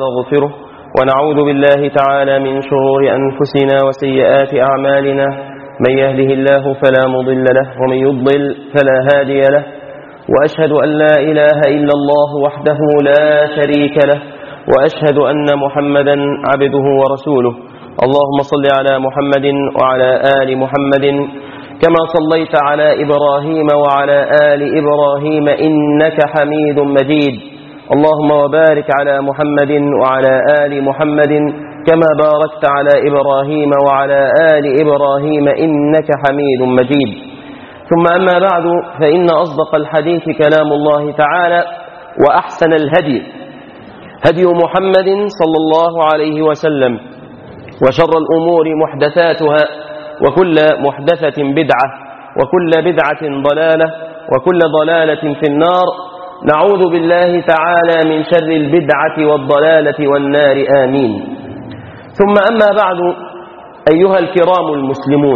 ونستغفره ونعوذ بالله تعالى من شرور أنفسنا وسيئات أعمالنا. من يهده الله فلا مضل له ومن يضلل فلا هادي له، وأشهد أن لا إله إلا الله وحده لا شريك له، وأشهد أن محمدا عبده ورسوله. اللهم صل على محمد وعلى آل محمد كما صليت على إبراهيم وعلى آل إبراهيم إنك حميد مجيد. اللهم وبارك على محمد وعلى آل محمد كما باركت على إبراهيم وعلى آل إبراهيم إنك حميد مجيد. ثم أما بعد، فإن أصدق الحديث كلام الله تعالى، وأحسن الهدي هدي محمد صلى الله عليه وسلم، وشر الأمور محدثاتها، وكل محدثة بدعة، وكل بدعة ضلالة، وكل ضلالة في النار. نعوذ بالله تعالى من شر البدعة والضلالة والنار، آمين. ثم أما بعد، أيها الكرام المسلمون،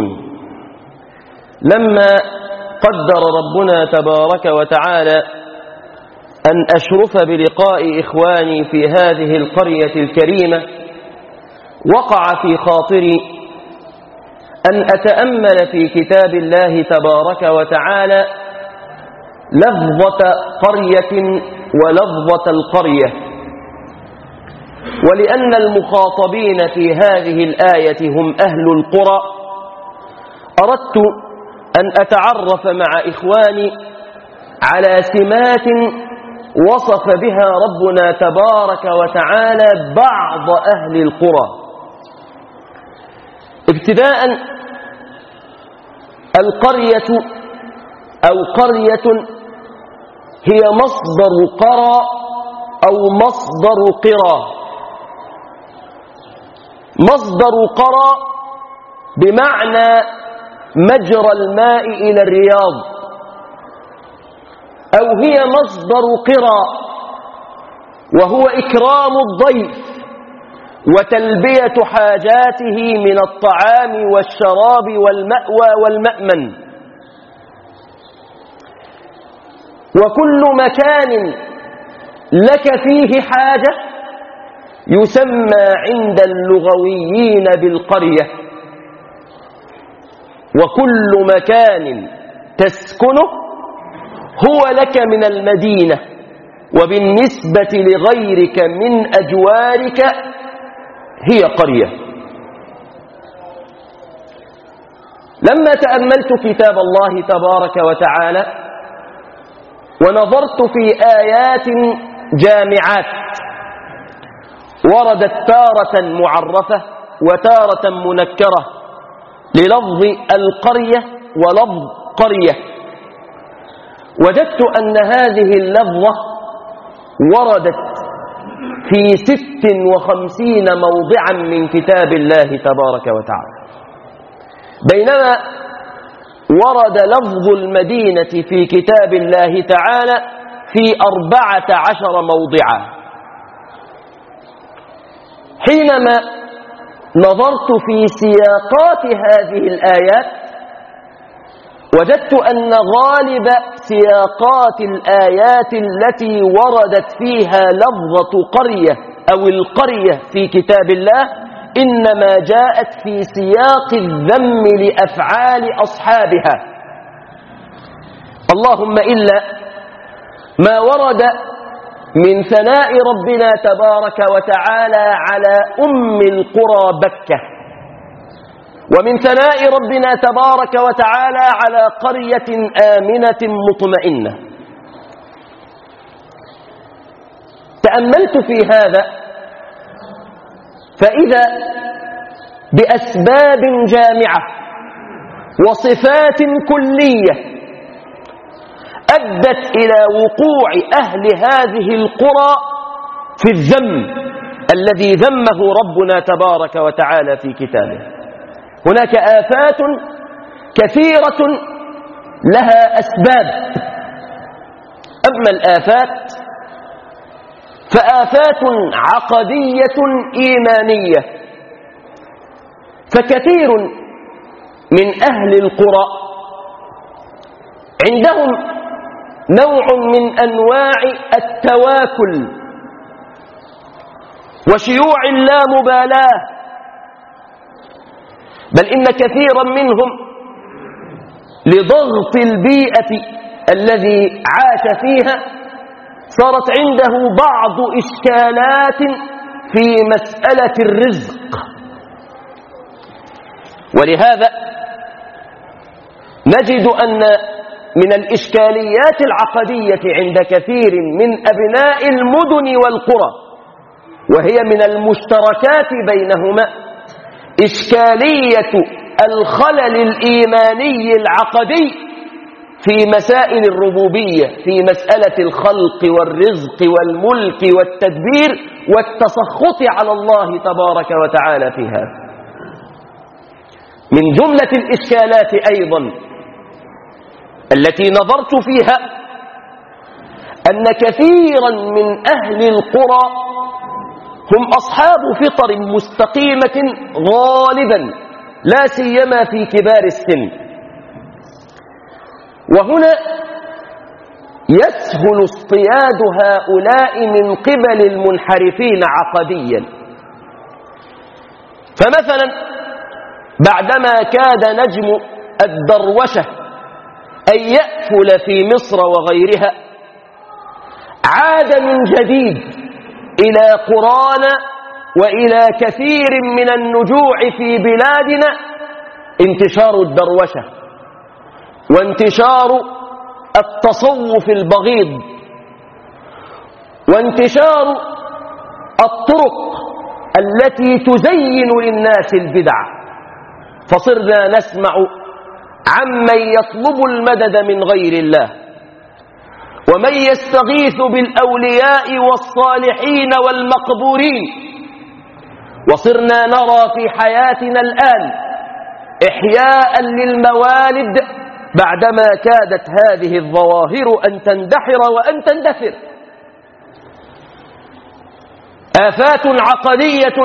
لما قدر ربنا تبارك وتعالى أن أشرف بلقاء إخواني في هذه القرية الكريمة، وقع في خاطري أن أتأمل في كتاب الله تبارك وتعالى لفظة قرية ولفظة القرية. ولأن المخاطبين في هذه الآية هم أهل القرى، أردت أن أتعرف مع إخواني على سمات وصف بها ربنا تبارك وتعالى بعض أهل القرى. ابتداء، القرية أو قرية هي مصدر قرى أو مصدر قرى. مصدر قرى بمعنى مجرى الماء إلى الرياض، أو هي مصدر قرى وهو إكرام الضيف وتلبية حاجاته من الطعام والشراب والمأوى والمأمن. وكل مكان لك فيه حاجة يسمى عند اللغويين بالقرية. وكل مكان تسكنه هو لك من المدينة، وبالنسبة لغيرك من أجوارك هي قرية. لما تأملت كتاب الله تبارك وتعالى ونظرت في آيات جامعات وردت تارة معرفة وتارة منكرة للفظ القرية ولفظ قرية، وجدت أن هذه اللفظة وردت في 56 موضعا من كتاب الله تبارك وتعالى، بينما ورد لفظ المدينة في كتاب الله تعالى في 14 موضعا. حينما نظرت في سياقات هذه الآيات وجدت أن غالب سياقات الآيات التي وردت فيها لفظة قرية أو القرية في كتاب الله إنما جاءت في سياق الذم لأفعال أصحابها، اللهم إلا ما ورد من ثناء ربنا تبارك وتعالى على أم القرى بكة، ومن ثناء ربنا تبارك وتعالى على قرية آمنة مطمئنة. تأملت في هذا فإذا بأسباب جامعة وصفات كلية أدت إلى وقوع أهل هذه القرى في الذم الذي ذمه ربنا تبارك وتعالى في كتابه. هناك آفات كثيرة لها أسباب، أما الآفات فآفات عقدية إيمانية. فكثير من أهل القرى عندهم نوع من أنواع التواكل وشيوع اللامبالاة، بل إن كثيرا منهم لضغط البيئة الذي عاش فيها صارت عنده بعض إشكالات في مسألة الرزق. ولهذا نجد أن من الإشكاليات العقدية عند كثير من أبناء المدن والقرى، وهي من المشتركات بينهما، إشكالية الخلل الإيماني العقدي في مسائل الربوبية، في مسألة الخلق والرزق والملك والتدبير والتسخط على الله تبارك وتعالى فيها. من جملة الإشكالات أيضا التي نظرت فيها أن كثيرا من أهل القرى هم أصحاب فطر مستقيمة غالبا، لا سيما في كبار السن، وهنا يسهل اصطياد هؤلاء من قبل المنحرفين عقديا. فمثلا بعدما كاد نجم الدروشة أن يأفل في مصر وغيرها، عاد من جديد إلى قرانا وإلى كثير من النجوع في بلادنا انتشار الدروشة وانتشار التصوف البغيض وانتشار الطرق التي تزين للناس البدع، فصرنا نسمع عمن يطلب المدد من غير الله ومن يستغيث بالأولياء والصالحين والمقبورين، وصرنا نرى في حياتنا الآن إحياء للموالد بعدما كادت هذه الظواهر أن تندحر وأن تندثر. آفات عقدية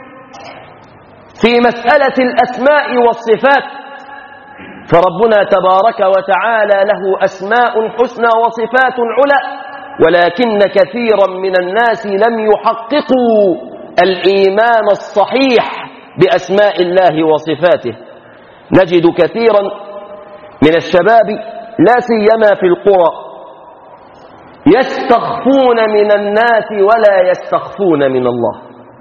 في مسألة الأسماء والصفات، فربنا تبارك وتعالى له أسماء حسنى وصفات علا، ولكن كثيرا من الناس لم يحققوا الإيمان الصحيح بأسماء الله وصفاته. نجد كثيرا من الشباب لا سيما في القرى يستخفون من الناس ولا يستخفون من الله.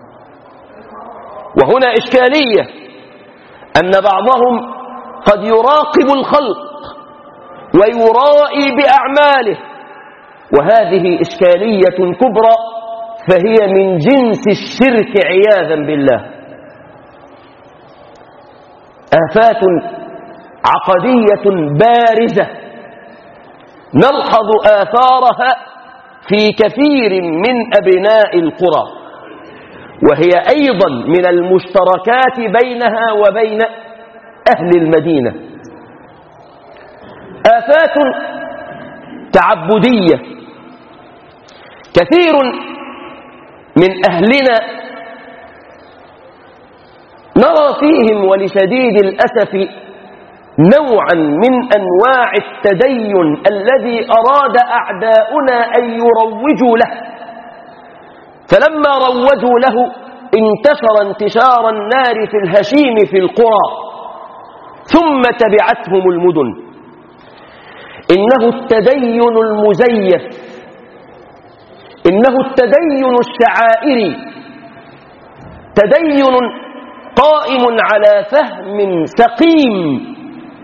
وهنا إشكالية أن بعضهم قد يراقب الخلق ويرائي بأعماله، وهذه إشكالية كبرى، فهي من جنس الشرك عياذا بالله. آفات عقدية بارزة نلحظ آثارها في كثير من أبناء القرى، وهي أيضا من المشتركات بينها وبين أهل المدينة. آفات تعبدية، كثير من أهلنا نرى فيهم ولشديد الأسف نوعا من أنواع التدين الذي أراد أعداؤنا أن يروجوا له، فلما روجوا له انتشر انتشار النار في الهشيم في القرى، ثم تبعتهم المدن. إنه التدين المزيف، إنه التدين الشعائري، تدين قائم على فهم سقيم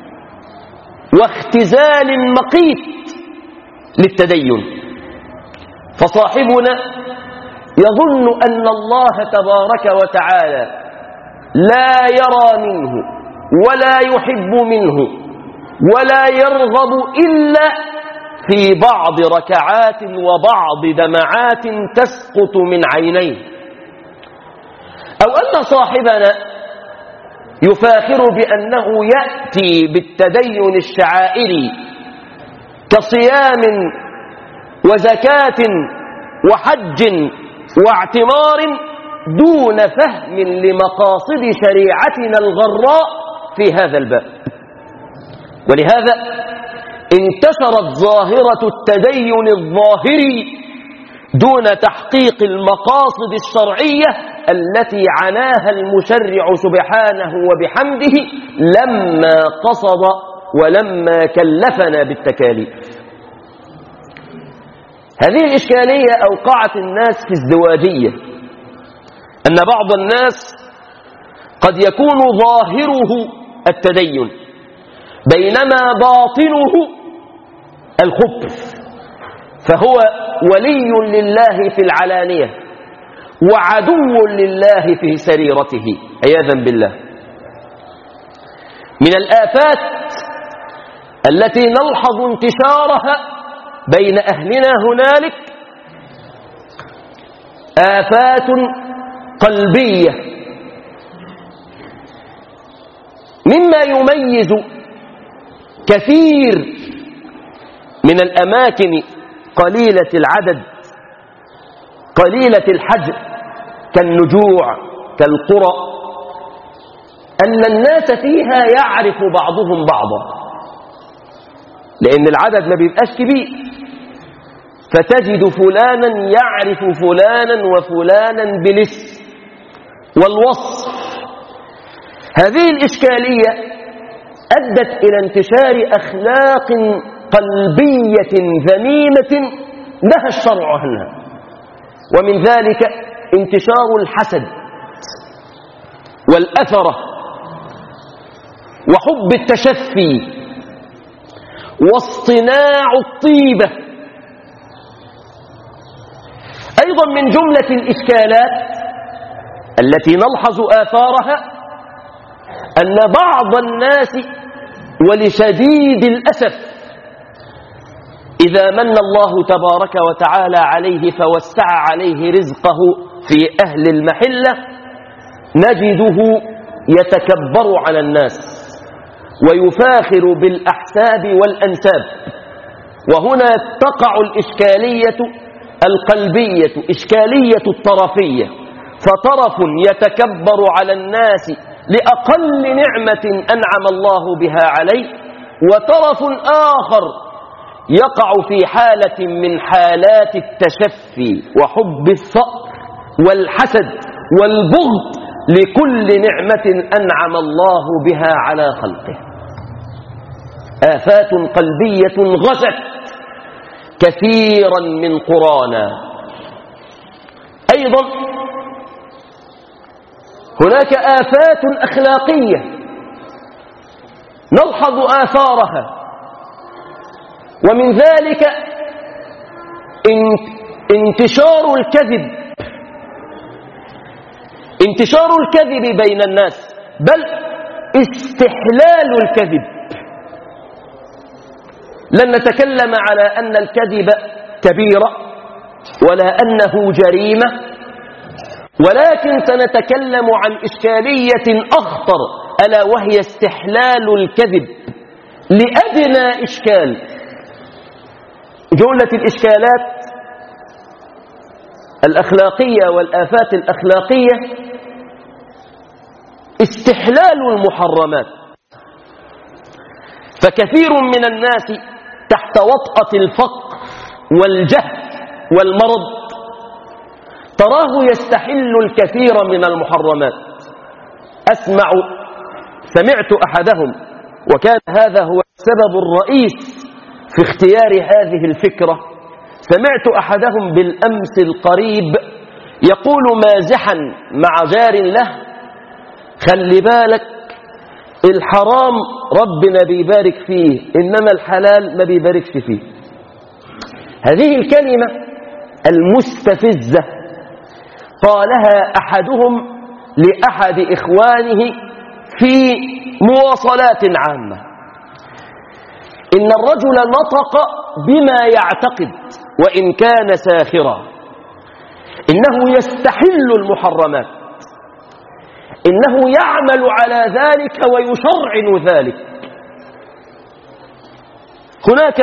واختزال مقيت للتدين، فصاحبنا يظن أن الله تبارك وتعالى لا يرى منه ولا يحب منه ولا يرغب إلا في بعض ركعات وبعض دمعات تسقط من عينيه، أو أن صاحبنا يفاخر بأنه يأتي بالتدين الشعائري كصيام وزكاة وحج واعتمار دون فهم لمقاصد شريعتنا الغراء في هذا الباب. ولهذا انتشرت ظاهرة التدين الظاهري دون تحقيق المقاصد الشرعية التي عناها المشرع سبحانه وبحمده لما قصد ولما كلفنا بالتكاليف. هذه الإشكالية أوقعت الناس في ازدواجية، أن بعض الناس قد يكون ظاهره التدين بينما باطنه الخبث، فهو ولي لله في العلانية وعدو لله في سريرته عياذا بالله. من الآفات التي نلحظ انتشارها بين أهلنا هنالك آفات قلبية. مما يميز كثير من الأماكن قليلة العدد قليلة الحجم كالنجوع كالقرى أن الناس فيها يعرف بعضهم بعضا، لأن العدد ما بيبقاش كبير، فتجد فلانا يعرف فلانا وفلانا بالاسم والوصف. هذه الإشكالية أدت إلى انتشار أخلاق قلبية ذميمة نهى الشرع عنها، ومن ذلك انتشار الحسد والأثرة وحب التشفي واصطناع الطيبة. أيضا من جملة الإشكالات التي نلحظ آثارها أن بعض الناس ولشديد الأسف إذا من الله تبارك وتعالى عليه فوسع عليه رزقه في أهل المحلة نجده يتكبر على الناس ويفاخر بالأحساب والأنساب. وهنا تقع الإشكالية القلبية، إشكالية الطرفية، فطرف يتكبر على الناس لأقل نعمة أنعم الله بها عليه، وطرف آخر يقع في حالة من حالات التشفي وحب الثأر والحسد والبغض لكل نعمة أنعم الله بها على خلقه. آفات قلبية غزت كثيرا من قرانا. أيضا هناك آفات أخلاقية نلحظ آثارها، ومن ذلك انتشار الكذب، انتشار الكذب بين الناس، بل استحلال الكذب. لن نتكلم على أن الكذب كبيرة ولا أنه جريمة، ولكن سنتكلم عن إشكالية أخطر، ألا وهي استحلال الكذب لأدنى إشكال. جملة الإشكالات الأخلاقية والآفات الأخلاقية استحلال المحرمات. فكثير من الناس تحت وطأة الفقر والجهل والمرض تراه يستحل الكثير من المحرمات. سمعت أحدهم، وكان هذا هو السبب الرئيس في اختيار هذه الفكرة، سمعت أحدهم بالأمس القريب يقول مازحا مع جار له: خلي بالك الحرام ربنا بيبارك فيه، إنما الحلال ما بيباركش فيه. هذه الكلمة المستفزة قالها أحدهم لأحد إخوانه في مواصلات عامة. إن الرجل نطق بما يعتقد وإن كان ساخرا، إنه يستحل المحرمات، إنه يعمل على ذلك ويشرعن ذلك. هناك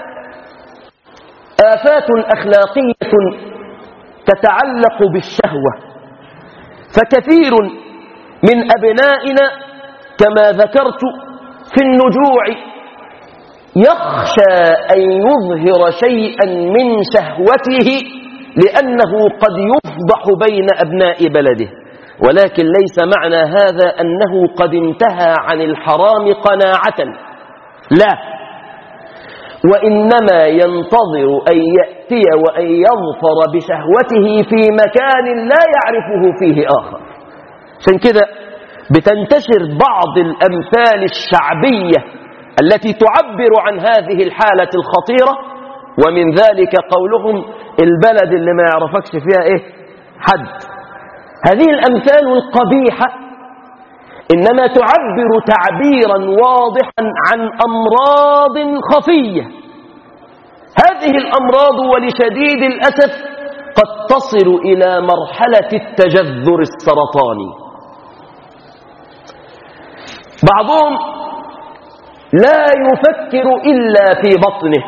آفات أخلاقية تتعلق بالشهوة، فكثير من أبنائنا كما ذكرت في النجوع يخشى أن يظهر شيئا من شهوته لأنه قد يفضح بين أبناء بلده، ولكن ليس معنى هذا أنه قد انتهى عن الحرام قناعة، لا، وإنما ينتظر أن يأتي وأن يظفر بشهوته في مكان لا يعرفه فيه آخر. عشان كده بتنتشر بعض الأمثال الشعبية التي تعبر عن هذه الحالة الخطيرة، ومن ذلك قولهم البلد اللي ما يعرفكش فيها إيه حد. هذه الأمثال القبيحة إنما تعبر تعبيرا واضحا عن أمراض خفية. هذه الأمراض ولشديد الأسف قد تصل إلى مرحلة التجذر السرطاني. بعضهم لا يفكر إلا في بطنه،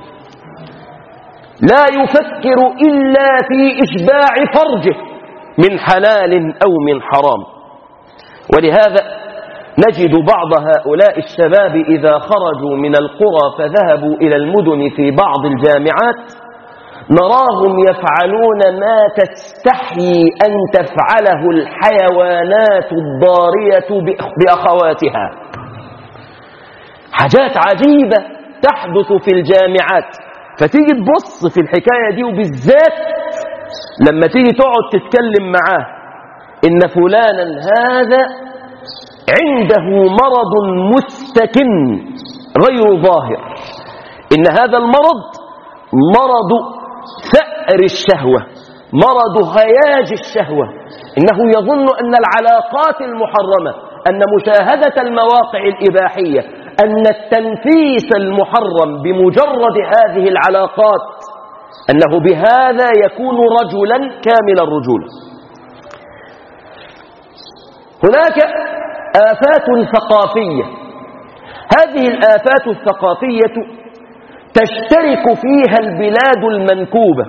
لا يفكر إلا في إشباع فرجه من حلال أو من حرام. ولهذا نجد بعض هؤلاء الشباب إذا خرجوا من القرى فذهبوا إلى المدن في بعض الجامعات نراهم يفعلون ما تستحيي أن تفعله الحيوانات الضارية بأخواتها. حاجات عجيبة تحدث في الجامعات، فتيجي تبص في الحكاية دي، وبالذات لما تيجي تقعد تتكلم معاه إن فلانا هذا عنده مرض مستكن غير ظاهر، إن هذا المرض مرض ثأر الشهوة، مرض هياج الشهوة، إنه يظن أن العلاقات المحرمة، أن مشاهدة المواقع الإباحية، أن التنفيس المحرم بمجرد هذه العلاقات أنه بهذا يكون رجلا كامل الرجولة. هناك آفات ثقافية، هذه الآفات الثقافية تشترك فيها البلاد المنكوبة،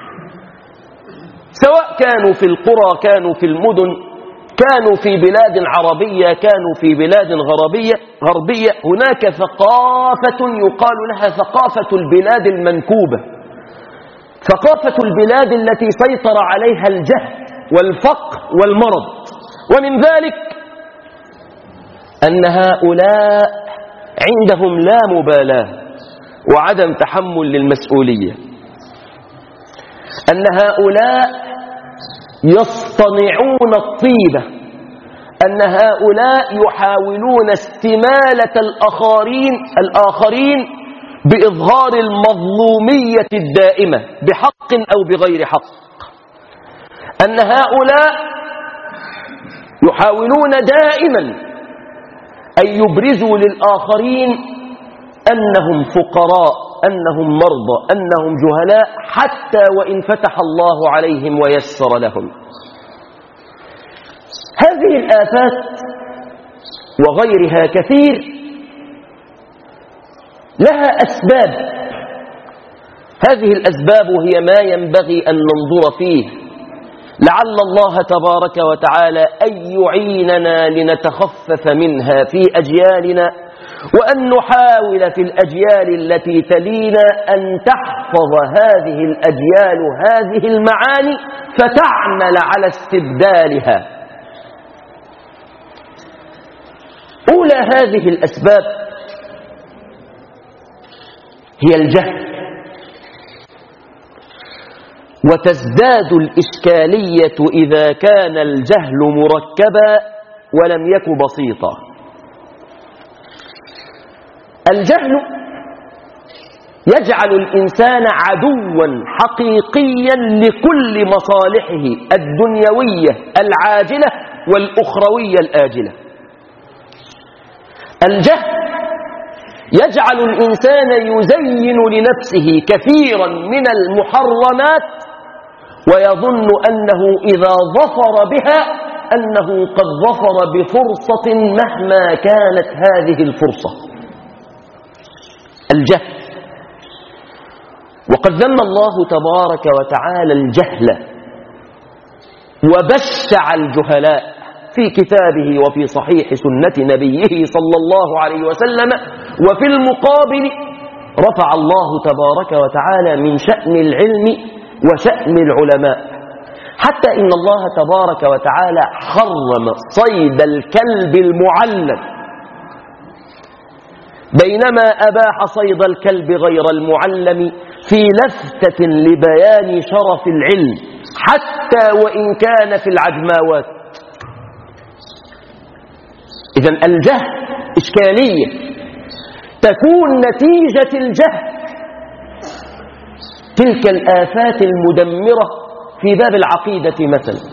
سواء كانوا في القرى، كانوا في المدن، كانوا في بلاد عربية، كانوا في بلاد غربية. هناك ثقافة يقال لها ثقافة البلاد المنكوبة، ثقافة البلاد التي سيطر عليها الجهل والفقر والمرض. ومن ذلك أن هؤلاء عندهم لا مبالاة وعدم تحمل للمسؤولية، أن هؤلاء يصطنعون الطيبة، أن هؤلاء يحاولون استمالة الآخرين بإظهار المظلومية الدائمة بحق أو بغير حق، أن هؤلاء يحاولون دائما أن يبرزوا للآخرين أنهم فقراء، أنهم مرضى، أنهم جهلاء، حتى وإن فتح الله عليهم ويسر لهم. هذه الآفات وغيرها كثير لها أسباب، هذه الأسباب هي ما ينبغي أن ننظر فيه، لعل الله تبارك وتعالى أن يعيننا لنتخفف منها في أجيالنا، وأن نحاول في الأجيال التي تلينا أن تحفظ هذه الأجيال هذه المعاني فتعمل على استبدالها. أولى هذه الأسباب هي الجهل، وتزداد الإشكالية إذا كان الجهل مركبا ولم يك بسيطا. الجهل يجعل الإنسان عدوا حقيقيا لكل مصالحه الدنيوية العاجلة والأخروية الآجلة. الجهل يجعل الإنسان يزين لنفسه كثيرا من المحرمات ويظن أنه إذا ظفر بها أنه قد ظفر بفرصة مهما كانت هذه الفرصة. الجهل، وقد ذم الله تبارك وتعالى الجهل وبشع الجهلاء في كتابه وفي صحيح سنة نبيه صلى الله عليه وسلم. وفي المقابل رفع الله تبارك وتعالى من شأن العلم وشأن العلماء، حتى إن الله تبارك وتعالى حرم صيد الكلب المعلم، بينما أباح صيد الكلب غير المعلم في لفتة لبيان شرف العلم حتى وإن كان في العجماوات. إذن الجهل إشكالية تكون نتيجة الجهل، تلك الآفات المدمرة في باب العقيدة مثلا.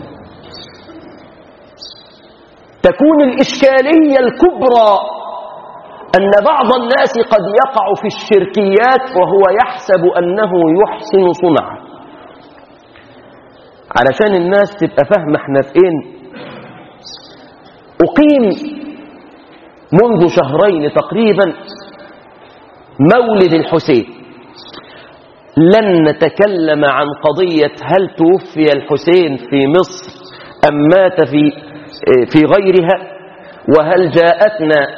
تكون الإشكالية الكبرى أن بعض الناس قد يقع في الشركيات وهو يحسب أنه يحسن صنعا. علشان الناس تبقى فاهمة احنا في ايه، أقيم منذ شهرين تقريبا مولد الحسين. لن نتكلم عن قضية هل توفي الحسين في مصر أم مات في غيرها، وهل جاءتنا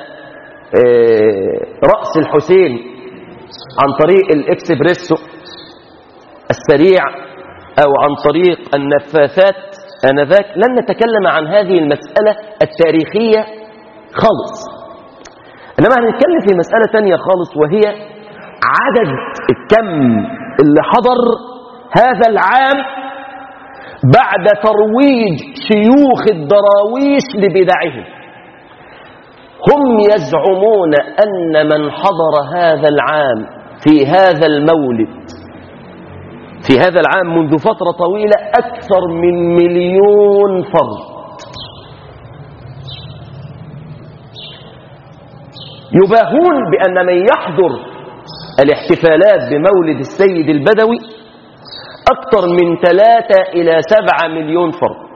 رأس الحسين عن طريق الإكسبريسو السريع أو عن طريق النفاثات آنذاك. لن نتكلم عن هذه المسألة التاريخية خالص، إنما هنتكلم في مسألة تانية خالص، وهي عدد الكم اللي حضر هذا العام بعد ترويج شيوخ الدراويش لبدعهم. هم يزعمون أن من حضر هذا العام في هذا المولد في هذا العام منذ فترة طويلة أكثر من 1,000,000 فرد. يباهون بأن من يحضر الاحتفالات بمولد السيد البدوي أكثر من 3 إلى 7 مليون فرد.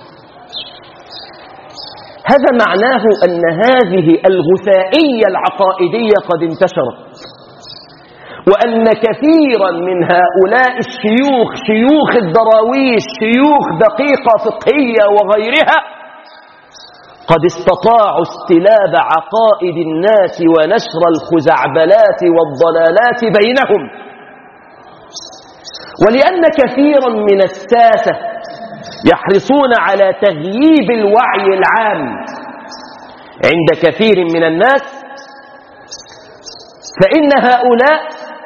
هذا معناه أن هذه الغثائية العقائدية قد انتشرت، وأن كثيرا من هؤلاء الشيوخ، شيوخ الدراويش، شيوخ دقيقة فقهية وغيرها، قد استطاعوا استلاب عقائد الناس ونشر الخزعبلات والضلالات بينهم. ولأن كثيرا من الساسة يحرصون على تغييب الوعي العام عند كثير من الناس، فإن هؤلاء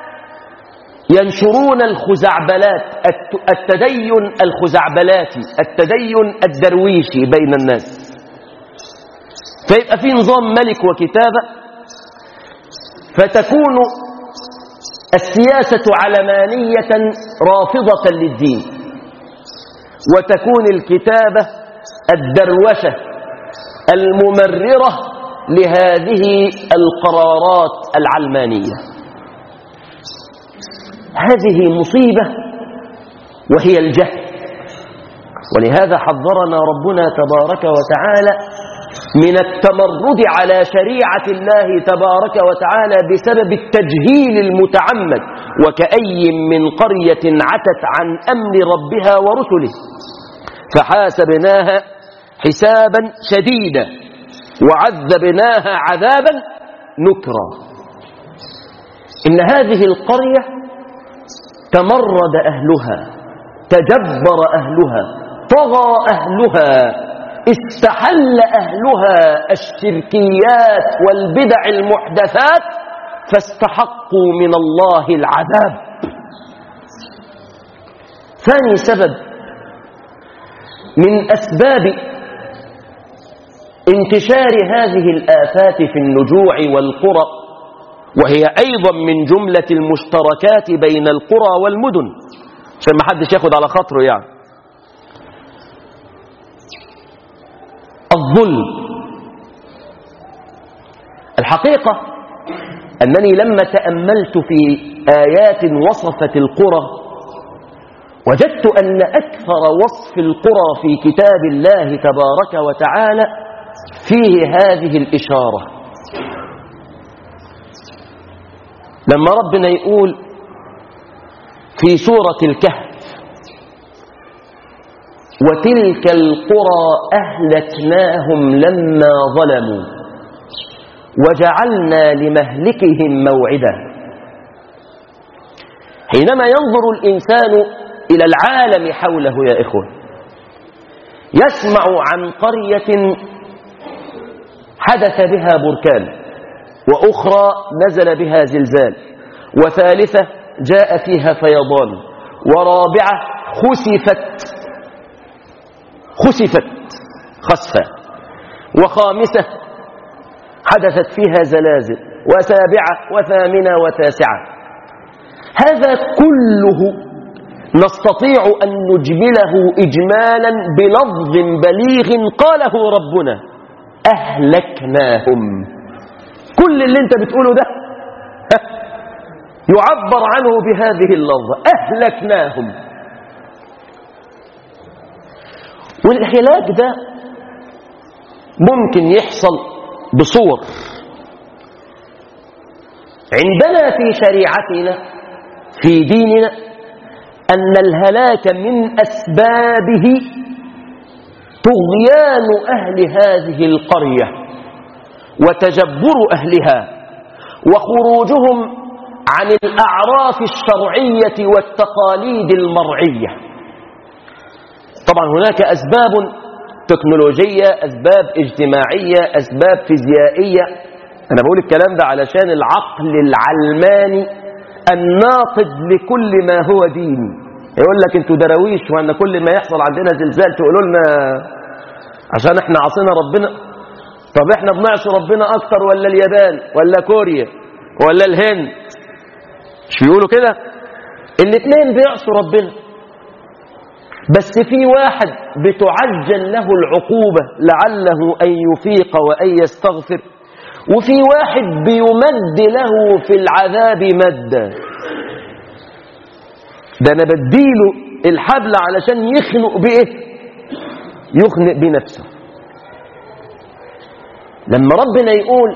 ينشرون الخزعبلات، التدين الخزعبلاتي، التدين الدرويشي بين الناس. فيبقى في نظام ملك وكتابة، فتكون السياسة علمانية رافضة للدين، وتكون الكتابة الدروشة الممررة لهذه القرارات العلمانية. هذه مصيبة وهي الجهل. ولهذا حذرنا ربنا تبارك وتعالى من التمرد على شريعة الله تبارك وتعالى بسبب التجهيل المتعمد. وكأي من قرية عتت عن أمر ربها ورسله فحاسبناها حسابا شديدا وعذبناها عذابا نكرا. إن هذه القرية تمرد أهلها، تجبر أهلها، طغى أهلها، استحل أهلها الشركيات والبدع المحدثات، فاستحقوا من الله العذاب. ثاني سبب من أسباب انتشار هذه الآفات في النجوع والقرى، وهي أيضا من جملة المشتركات بين القرى والمدن، عشان ما حدش ياخد على خاطره يعني، الظلم. الحقيقة أنني لما تأملت في آيات وصفت القرى وجدت أن أكثر وصف القرى في كتاب الله تبارك وتعالى فيه هذه الإشارة. لما ربنا يقول في سورة الكهف: وتلك القرى أهلكناهم لما ظلموا وجعلنا لمهلكهم موعدا. حينما ينظر الإنسان إلى العالم حوله يا إخوة. يسمع عن قرية حدث بها بركان، وأخرى نزل بها زلزال، وثالثة جاء فيها فيضان، ورابعة خسفت خسفا، وخامسة حدثت فيها زلازل، وسابعة وثامنة وتاسعة. هذا كله نستطيع أن نجمله إجمالا بلفظ بليغ قاله ربنا: أهلكناهم. كل اللي انت بتقوله ده يعبر عنه بهذه اللفظة: أهلكناهم. والإهلاك ده ممكن يحصل بصور. عندنا في شريعتنا في ديننا أن الهلاك من أسبابه طغيان أهل هذه القرية وتجبر أهلها وخروجهم عن الأعراف الشرعية والتقاليد المرعية. طبعا هناك أسباب تكنولوجية، أسباب اجتماعية، أسباب فيزيائية. أنا بقول الكلام ده علشان العقل العلماني الناقد لكل ما هو ديني يقول لك انتوا دراويش، وأن كل ما يحصل عندنا زلزال تقولوا لنا عشان احنا عصينا ربنا. طب احنا بنعصي ربنا أكتر ولا اليابان ولا كوريا ولا الهند؟ مش بيقولوا كده؟ الاثنين بيعصوا ربنا، بس في واحد بتعجل له العقوبة لعله أن يفيق وأن يستغفر، وفي واحد بيمد له في العذاب مدا. ده أنا بديله الحبل علشان يخنق بإيه؟ يخنق بنفسه. لما ربنا يقول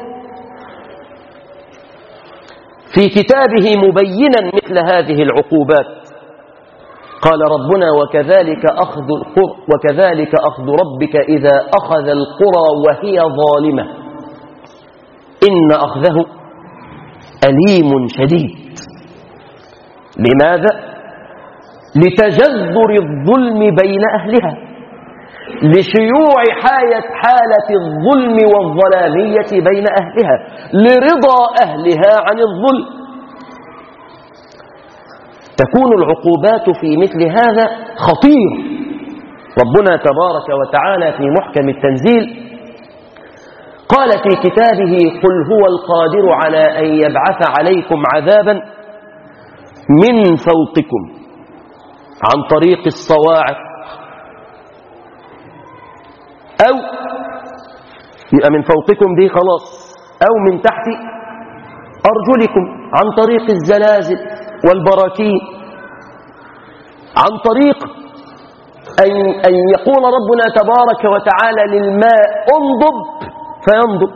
في كتابه مبينا مثل هذه العقوبات، قال ربنا: وكذلك أخذ ربك إذا أخذ القرى وهي ظالمة إن أخذه أليم شديد. لماذا؟ لتجذر الظلم بين أهلها، لشيوع حالة الظلم والظلامية بين أهلها، لرضا أهلها عن الظلم. تكون العقوبات في مثل هذا خطير. ربنا تبارك وتعالى في محكم التنزيل قال في كتابه: قل هو القادر على أن يبعث عليكم عذابا من فوقكم عن طريق الصواعق، أو يبقى من فوقكم دي خلاص، أو من تحت أرجلكم عن طريق الزلازل والبراكين، عن طريق أن يقول ربنا تبارك وتعالى للماء انضب فينضب،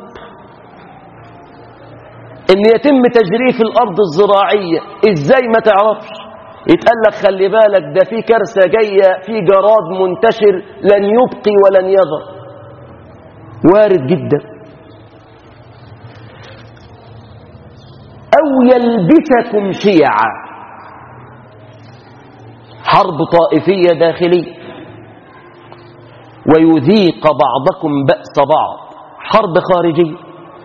ان يتم تجريف الارض الزراعية. ازاي؟ ما تعرفش. يتقال لك خلي بالك ده في كارثة جاية، في جراد منتشر لن يبقي ولن يذر. وارد جدا. او يلبسكم شيعا، حرب طائفية داخلية، ويذيق بعضكم بأس بعض، حرب خارجية.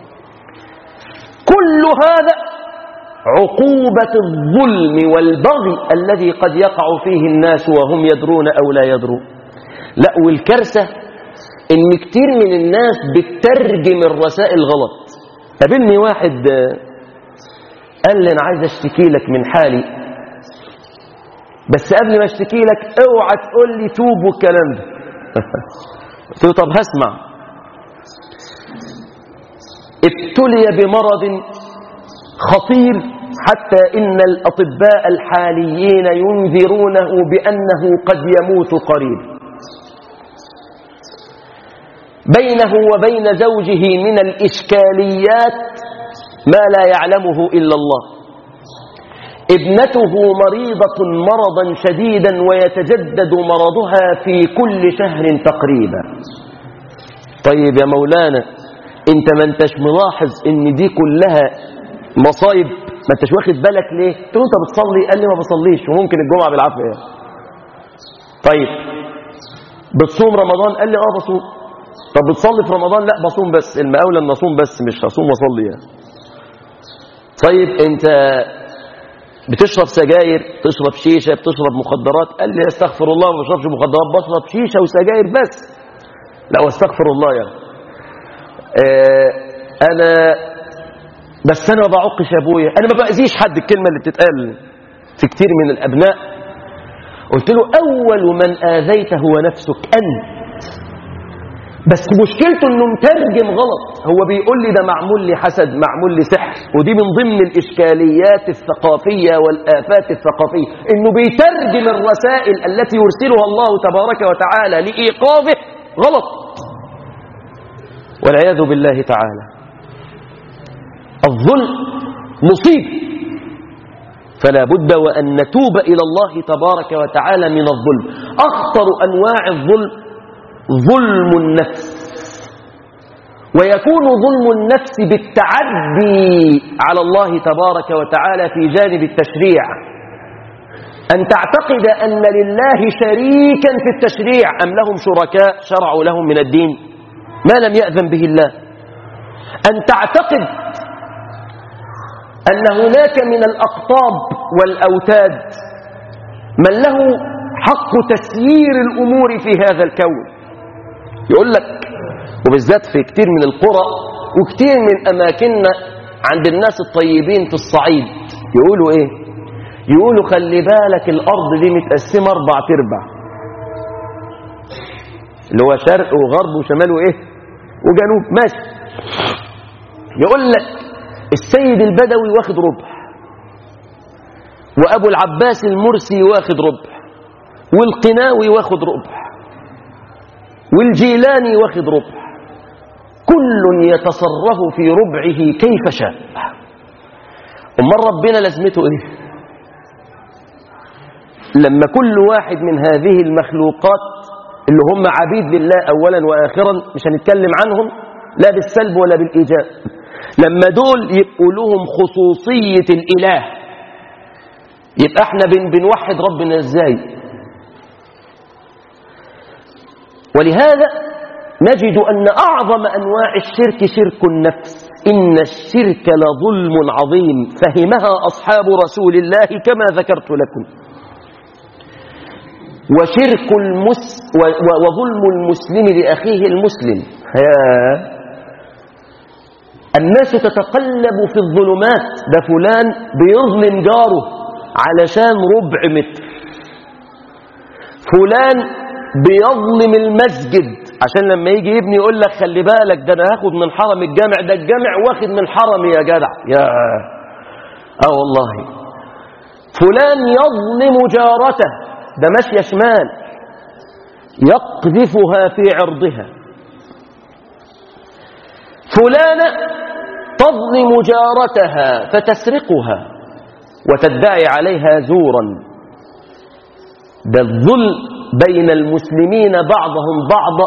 كل هذا عقوبة الظلم والبغي الذي قد يقع فيه الناس وهم يدرون أو لا يدرون. لا، والكارثة إن كتير من الناس بتترجم الرسائل غلط. قابلني واحد قال لي: أنا عايز أشتكي لك من حالي، بس قبل ما أشتكي لك اوعى تقول لي توب والكلام ده. قلت له: طب هسمع. ابتلي بمرض خطير حتى إن الأطباء الحاليين ينذرونه بأنه قد يموت قريب. بينه وبين زوجه من الإشكاليات ما لا يعلمه إلا الله. ابنته مريضة مرضا شديدا ويتجدد مرضها في كل شهر تقريبا. طيب يا مولانا، انت ما انتش ملاحظ ان دي كلها مصايب؟ ما انتش واخد بالك ليه؟ قلت له: انت بتصلي؟ قال لي: ما بصليش، وممكن الجمعة بالعافية. طيب بتصوم رمضان؟ قال لي بصوم. طب بتصلي في رمضان؟ لا بصوم، بس المقاولة ان اصوم بس مش هصوم واصلي يعني. طيب انت بتشرب سجاير، تشرب شيشة، بتشرب مخدرات؟ قال لي استغفر الله ما بشربش مخدرات، بشرب شيشة وسجاير بس. لا واستغفر الله يعني. بس انا ما بعقش ابويا، انا ما باذيش حد. الكلمة اللي بتتقال في كتير من الابناء. قلت له اول من اذيته هو نفسك انت. بس مشكلته انه مترجم غلط. هو بيقول لي ده معمول لي حسد، معمول لي سحر، ودي من ضمن الاشكاليات الثقافيه والافات الثقافيه، انه بيترجم الرسائل التي يرسلها الله تبارك وتعالى لايقاظه غلط، والعياذ بالله تعالى. الظلم مصيبه، فلا بد وان نتوب الى الله تبارك وتعالى من الظلم. اخطر انواع الظلم ظلم النفس، ويكون ظلم النفس بالتعدي على الله تبارك وتعالى في جانب التشريع. أن تعتقد أن لله شريكا في التشريع، أم لهم شركاء شرعوا لهم من الدين ما لم يأذن به الله. أن تعتقد أن هناك من الأقطاب والأوتاد من له حق تسيير الأمور في هذا الكون. يقول لك، وبالذات في كتير من القرى وكتير من أماكننا عند الناس الطيبين في الصعيد، يقولوا إيه؟ يقولوا خلي بالك الأرض دي متقسمة 4/4، اللي هو شرق وغرب وشمال وإيه وجنوب، ماشي. يقول لك السيد البدوي واخد ربع، وأبو العباس المرسي واخد ربع، والقناوي واخد ربع، والجيلاني واخد ربع، كل يتصرف في ربعه كيف شاء. أمال ربنا لازمته إيه؟ لما كل واحد من هذه المخلوقات اللي هم عبيد لله أولا وآخرا، مش هنتكلم عنهم لا بالسلب ولا بالإيجاب، لما دول يبقوا لهم خصوصية الإله، يبقى احنا بنوحد ربنا ازاي؟ ولهذا نجد أن أعظم أنواع الشرك شرك النفس. إن الشرك لظلم عظيم فهمها أصحاب رسول الله كما ذكرت لكم. وظلم المسلم لأخيه المسلم. الناس تتقلب في الظلمات، ده فلان بيظلم جاره علشان ربع متر، فلان بيظلم المسجد عشان لما يجي يبني يقول لك خلي بالك ده انا هاخد من حرم الجامع، ده الجامع واخد من حرمي يا جدع. يا والله. فلان يظلم جارته، ده ماشيه شمال يقذفها في عرضها. فلانة تظلم جارتها فتسرقها وتدعي عليها زورا. ده الظلم بين المسلمين بعضهم بعضا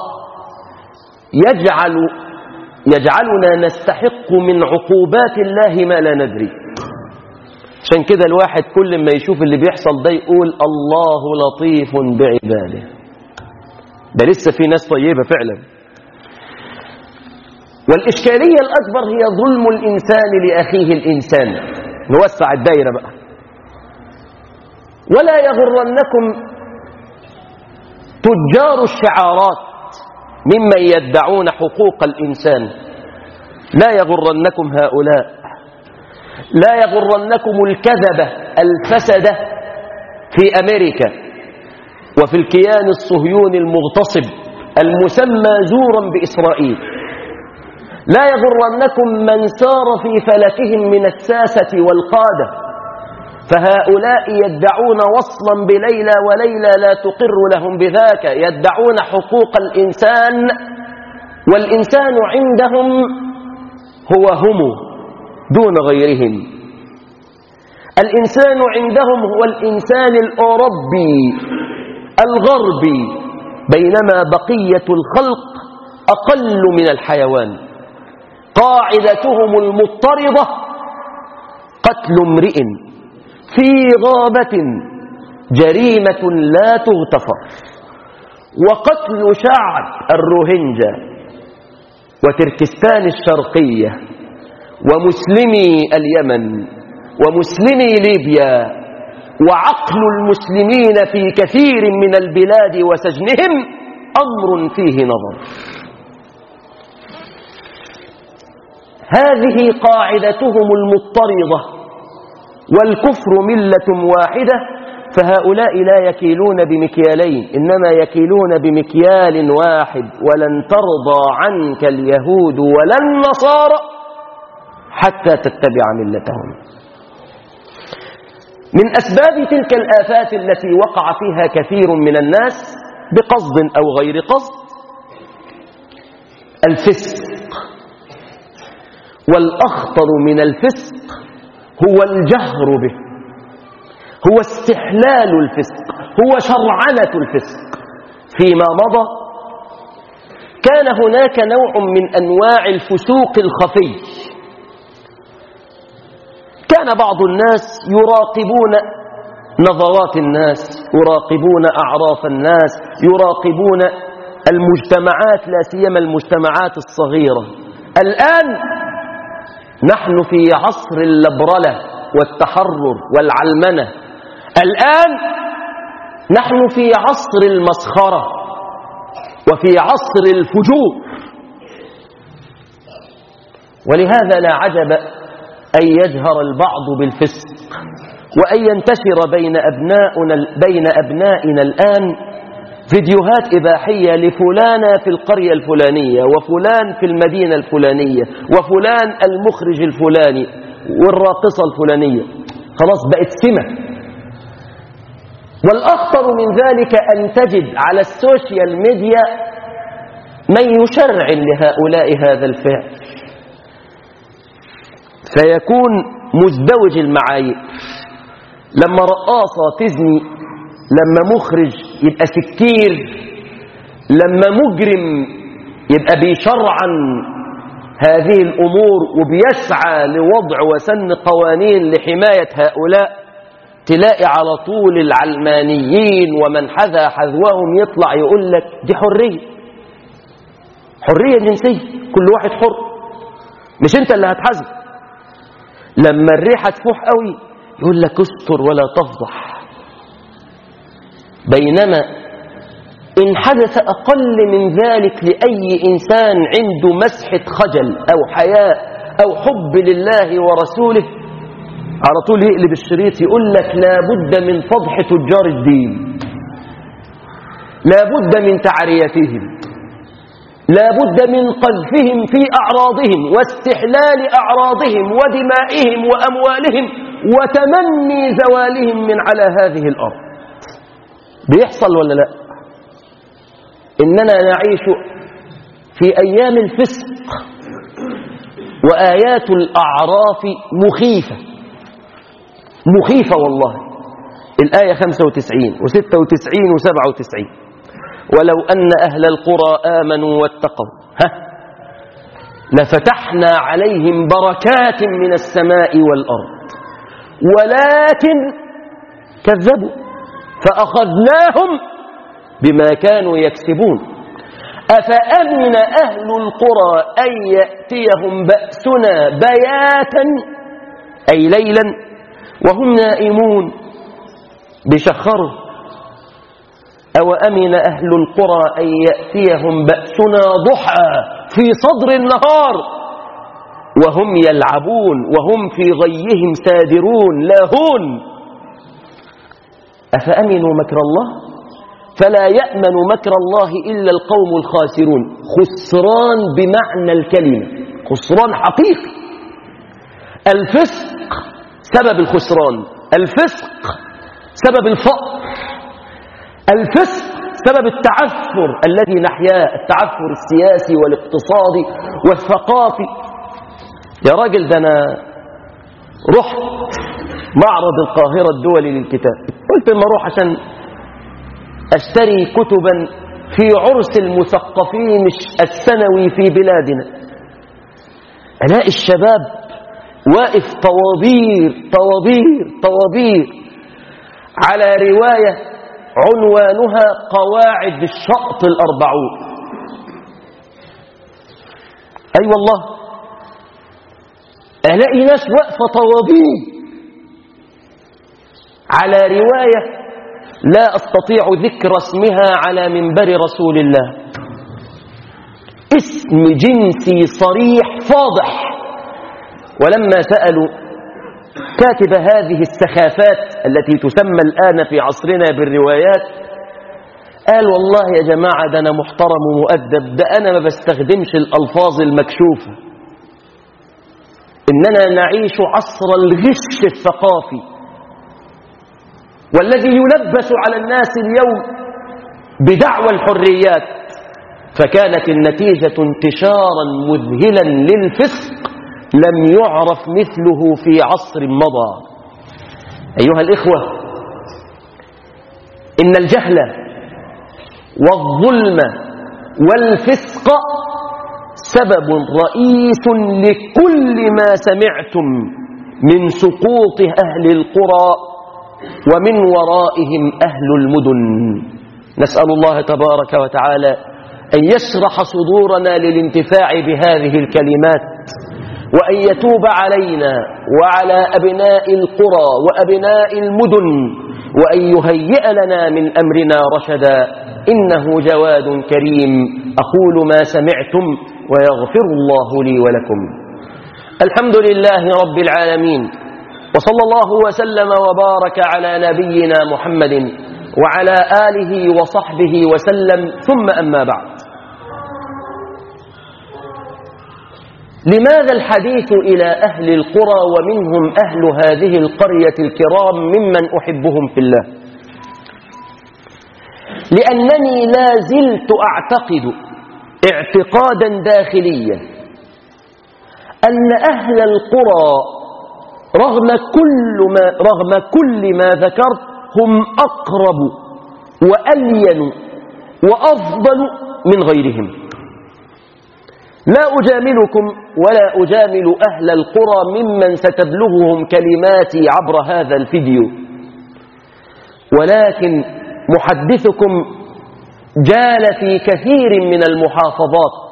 يجعلنا نستحق من عقوبات الله ما لا ندري. عشان كده الواحد كل ما يشوف اللي بيحصل ده يقول الله لطيف بعباده. ده لسه في ناس طيبة فعلا. والإشكالية الأكبر هي ظلم الإنسان لأخيه الإنسان. نوسع الدائرة بقى. ولا يغرنكم تجار الشعارات ممن يدعون حقوق الإنسان، لا يغرنكم هؤلاء، لا يغرنكم الكذبة الفسدة في أمريكا وفي الكيان الصهيوني المغتصب المسمى زورا بإسرائيل. لا يغرنكم من سار في فلكهم من الساسة والقادة، فهؤلاء يدعون وصلا بليلى وليلى لا تقر لهم بذاك، يدعون حقوق الإنسان، والإنسان عندهم هو هم دون غيرهم. الإنسان عندهم هو الإنسان الأوروبي الغربي، بينما بقية الخلق أقل من الحيوان. قاعدتهم المضطردة قتل امرئ في غابة جريمة لا تغتفر. وقتل شعب الروهينجا وتركستان الشرقية ومسلمي اليمن ومسلمي ليبيا وعقل المسلمين في كثير من البلاد وسجنهم أمر فيه نظر. هذه قاعدتهم المضطردة، والكفر ملة واحدة، فهؤلاء لا يكيلون بمكيالين إنما يكيلون بمكيال واحد: ولن ترضى عنك اليهود ولا النصارى حتى تتبع ملتهم. من أسباب تلك الآفات التي وقع فيها كثير من الناس بقصد أو غير قصد الفسق، والأخطر من الفسق هو الجهر به، هو استحلال الفسق، هو شرعنة الفسق. فيما مضى كان هناك نوع من أنواع الفسوق الخفي. كان بعض الناس يراقبون نظرات الناس، يراقبون أعراف الناس، يراقبون المجتمعات، لا سيما المجتمعات الصغيرة. الآن نحن في عصر اللبرلة والتحرر والعلمنة. الآن نحن في عصر المسخرة وفي عصر الفجور. ولهذا لا عجب أن يجهر البعض بالفسق وأن ينتشر بين أبنائنا الآن فيديوهات إباحية لفلانة في القرية الفلانية، وفلان في المدينة الفلانية، وفلان المخرج الفلاني، والراقصة الفلانية. خلاص بقت سمة. والأخطر من ذلك أن تجد على السوشيال ميديا من يشرع لهؤلاء هذا الفعل، فيكون مزدوج المعايير. لما رقاصة تزني، لما مخرج يبقى سكير، لما مجرم يبقى بيشرعن هذه الأمور وبيسعى لوضع وسن قوانين لحماية هؤلاء. تلاقي على طول العلمانيين ومن حذا حذوهم يطلع يقول لك دي حرية، حرية جنسية، كل واحد حر، مش انت اللي هتحاسب. لما الريحة تفوح قوي يقول لك استر ولا تفضح. بينما إن حدث أقل من ذلك لأي إنسان عنده مسحة خجل أو حياء أو حب لله ورسوله، على طول يقلب الشريط يقول لك لا بد من فضح تجار الدين، لا بد من تعريتهم، لا بد من قذفهم في أعراضهم واستحلال أعراضهم ودمائهم وأموالهم وتمني زوالهم من على هذه الأرض. بيحصل ولا لا؟ إننا نعيش في أيام الفسق، وآيات الأعراف مخيفة مخيفة والله. الآية 95 و96 و97: ولو أن أهل القرى آمنوا واتقوا لفتحنا عليهم بركات من السماء والأرض ولكن كذبوا فأخذناهم بما كانوا يكسبون. أفأمن أهل القرى أن يأتيهم بأسنا بياتا أي ليلا وهم نائمون بشخروا. أو أمن أهل القرى أن يأتيهم بأسنا ضحى في صدر النهار وهم يلعبون وهم في غيهم سادرون لاهون. أفأمنوا مكر الله فلا يأمن مكر الله إلا القوم الخاسرون. خسران بمعنى الكلمة، خسران حقيقي. الفسق سبب الخسران، الفسق سبب الفقر، الفسق سبب التعثر الذي نحياه، التعثر السياسي والاقتصادي والثقافي. يا راجل ده أنا رحت معرض القاهرة الدولي للكتاب، قلت لما أروح عشان أشتري كتبا في عرس المثقفين السنوي في بلادنا، ألاقي الشباب واقف طوابير طوابير طوابير على رواية عنوانها قواعد الشأط ال40. أي والله ألاقي ناس واقفة طوابين على رواية لا أستطيع ذكر اسمها على منبر رسول الله، اسم جنسي صريح فاضح. ولما سألوا كاتب هذه السخافات التي تسمى الآن في عصرنا بالروايات، قال والله يا جماعة ده أنا محترم ومؤدب، ده أنا ما بستخدمش الألفاظ المكشوفة، إننا نعيش عصر الغش الثقافي والذي يلبس على الناس اليوم بدعوى الحريات، فكانت النتيجة انتشارا مذهلا للفسق لم يعرف مثله في عصر مضى. أيها الإخوة، إن الجهل والظلم والفسق سبب رئيس لكل ما سمعتم من سقوط أهل القرى ومن ورائهم أهل المدن. نسأل الله تبارك وتعالى أن يشرح صدورنا للانتفاع بهذه الكلمات، وأن يتوب علينا وعلى أبناء القرى وأبناء المدن، وأن يهيئ لنا من أمرنا رشدا، إنه جواد كريم. أقول ما سمعتم ويغفر الله لي ولكم. الحمد لله رب العالمين، وصلى الله وسلم وبارك على نبينا محمد وعلى آله وصحبه وسلم، ثم أما بعد. لماذا الحديث إلى أهل القرى ومنهم أهل هذه القرية الكرام ممن أحبهم في الله؟ لأنني لا زلت أعتقد اعتقادا داخليا أن أهل القرى رغم كل ما ذكرت هم أقرب وألين وأفضل من غيرهم. لا أجاملكم ولا أجامل أهل القرى ممن ستبلغهم كلماتي عبر هذا الفيديو، ولكن محدثكم جال في كثير من المحافظات،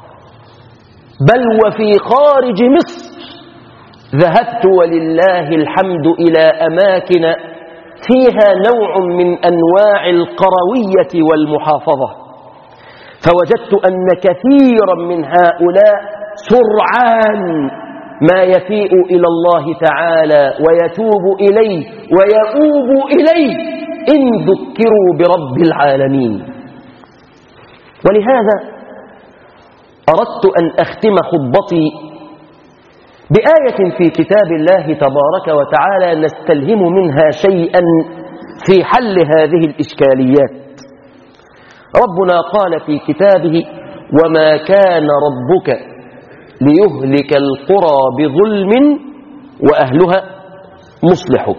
بل وفي خارج مصر ذهبت ولله الحمد إلى أماكن فيها نوع من أنواع القروية والمحافظة، فوجدت أن كثيرا من هؤلاء سرعان ما يفيء إلى الله تعالى ويتوب إليه ويؤوب إليه إن ذكروا برب العالمين. ولهذا أردت أن أختم خطبتي بآية في كتاب الله تبارك وتعالى نستلهم منها شيئا في حل هذه الإشكاليات. ربنا قال في كتابه: وما كان ربك ليهلك القرى بظلم وأهلها مصلحون.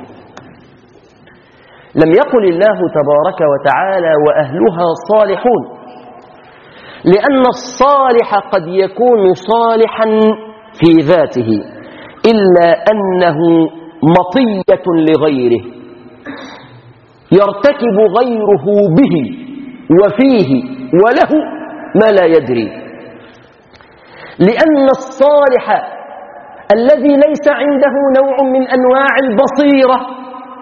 لم يقل الله تبارك وتعالى وأهلها صالحون، لأن الصالح قد يكون صالحا في ذاته إلا أنه مطية لغيره يرتكب غيره به وفيه وله ما لا يدري. لأن الصالح الذي ليس عنده نوع من أنواع البصيرة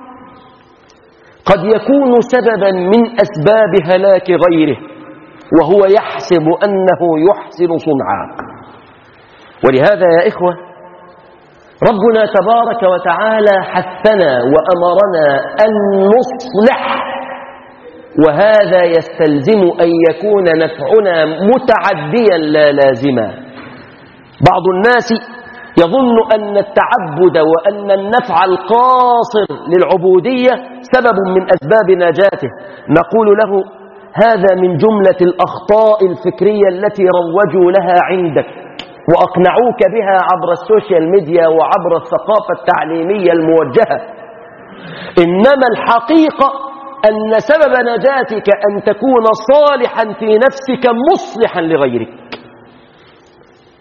قد يكون سببا من أسباب هلاك غيره وهو يحسب أنه يحسن صنعا. ولهذا يا إخوة، ربنا تبارك وتعالى حثنا وأمرنا أن نصلح، وهذا يستلزم أن يكون نفعنا متعديا لا لازما. بعض الناس يظن أن التعبد وأن النفع القاصر للعبودية سبب من أسباب نجاته. نقول له: هذا من جملة الأخطاء الفكرية التي روجوا لها عندك وأقنعوك بها عبر السوشيال ميديا وعبر الثقافة التعليمية الموجهة. إنما الحقيقة أن سبب نجاتك أن تكون صالحا في نفسك مصلحا لغيرك.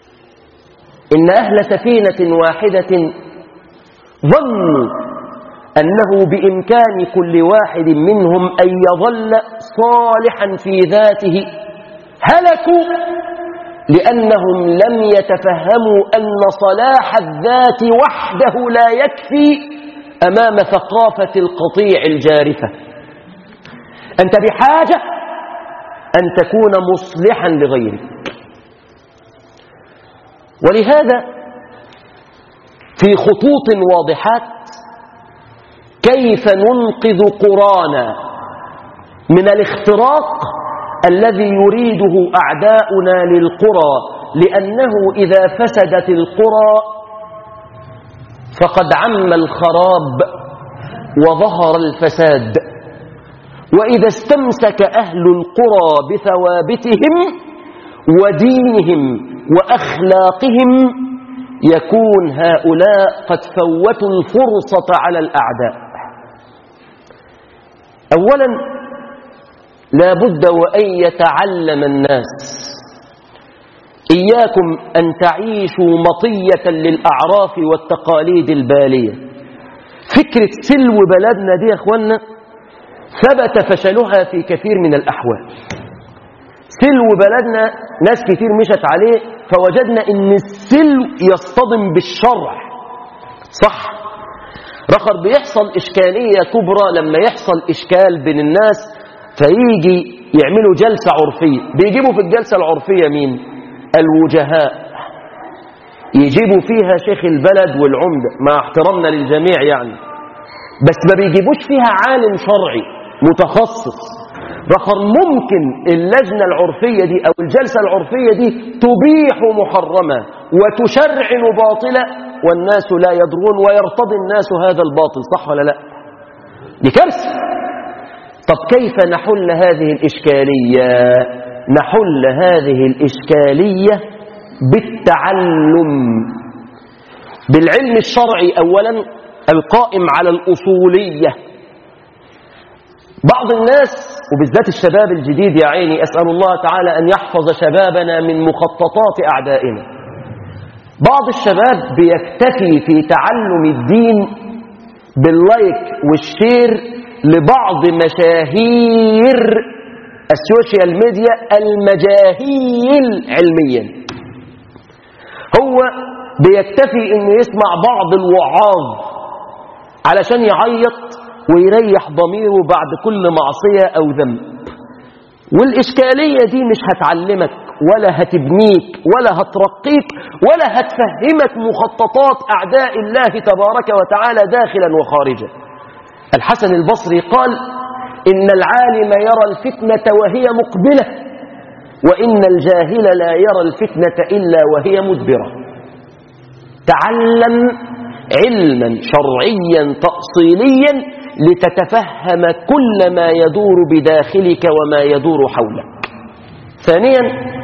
إن أهل سفينة واحدة ظنوا أنه بإمكان كل واحد منهم أن يظل صالحا في ذاته، هلكوا لأنهم لم يتفهموا أن صلاح الذات وحده لا يكفي أمام ثقافة القطيع الجارفة. أنت بحاجة أن تكون مصلحا لغيرك. ولهذا في خطوط واضحات كيف ننقذ قرانا من الاختراق الذي يريده أعداؤنا للقرى، لأنه إذا فسدت القرى فقد عم الخراب وظهر الفساد، وإذا استمسك أهل القرى بثوابتهم ودينهم وأخلاقهم يكون هؤلاء قد فوتوا الفرصة على الأعداء. أولا لا بد وأن يتعلم الناس، إياكم أن تعيشوا مطية للأعراف والتقاليد البالية. فكرة سلو بلدنا دي يا أخوانا ثبت فشلها في كثير من الأحوال. سلو بلدنا ناس كتير مشت عليه فوجدنا أن السلو يصطدم بالشرع، صح؟ رخر بيحصل إشكالية كبرى لما يحصل إشكال بين الناس فيجي يعملوا جلسة عرفية. بيجيبوا في الجلسة العرفية مين؟ الوجهاء، يجيبوا فيها شيخ البلد والعمدة مع احترامنا للجميع يعني، بس ما بيجيبوش فيها عالم شرعي متخصص. رخر ممكن اللجنة العرفية دي أو الجلسة العرفية دي تبيح محرمة وتشرعن باطلة والناس لا يدرون ويرتضي الناس هذا الباطل، صح ولا لا؟ دي كارثة. طب كيف نحل هذه الإشكالية؟ نحل هذه الإشكالية بالتعلم، بالعلم الشرعي أولا القائم على الأصولية. بعض الناس وبالذات الشباب الجديد يا عيني، أسأل الله تعالى أن يحفظ شبابنا من مخططات أعدائنا. بعض الشباب بيكتفي في تعلم الدين باللايك والشير لبعض مشاهير السوشيال ميديا المجاهيل علميا. هو بيكتفي انه يسمع بعض الوعاظ علشان يعيط ويريح ضميره بعد كل معصية أو ذنب. والإشكالية دي مش هتعلمك ولا هتبنيك ولا هترقيك ولا هتفهمك مخططات أعداء الله تبارك وتعالى داخلا وخارجا. الحسن البصري قال: إن العالم يرى الفتنة وهي مقبلة، وإن الجاهل لا يرى الفتنة إلا وهي مدبرة. تعلم علما شرعيا تأصيليا لتتفهم كل ما يدور بداخلك وما يدور حولك. ثانيا